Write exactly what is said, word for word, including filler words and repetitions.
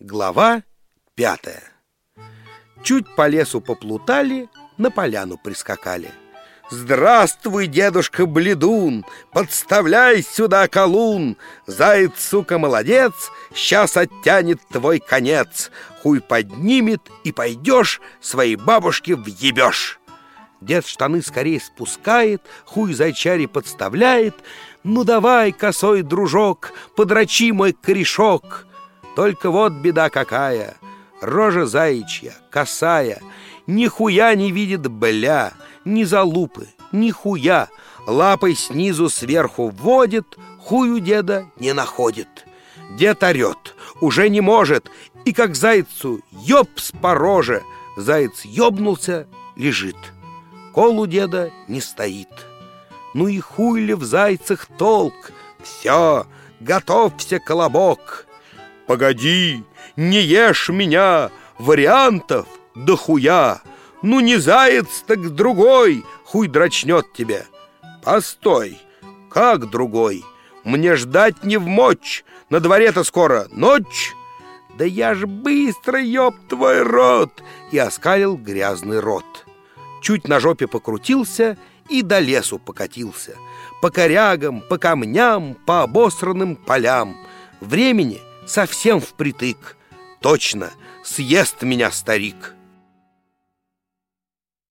Глава пятая. Чуть по лесу поплутали, на поляну прискакали. «Здравствуй, дедушка Бледун! Подставляй сюда колун! Заяц, сука, молодец! Сейчас оттянет твой конец! Хуй поднимет, и пойдешь, своей бабушке въебешь!» Дед штаны скорее спускает, хуй зайчаре подставляет. «Ну давай, косой дружок, подрачи мой корешок!» Только вот беда какая: рожа заячья, косая, нихуя не видит бля, ни залупы, нихуя. Лапой снизу сверху вводит, хую деда не находит. Дед орет, уже не может, и как зайцу ёбс по роже. Заяц ёбнулся, лежит. Кол у деда не стоит. Ну и хуй ли в зайцах толк? Все, готовься, колобок. «Погоди, не ешь меня, вариантов да хуя! Ну не заяц, так другой хуй дрочнет тебе!» «Постой, как другой? Мне ждать не вмочь, на дворе-то скоро ночь!» «Да я ж быстро, ёб твой рот!» И оскалил грязный рот. Чуть на жопе покрутился и до лесу покатился. По корягам, по камням, по обосранным полям. Времени совсем впритык. Точно, съест меня старик.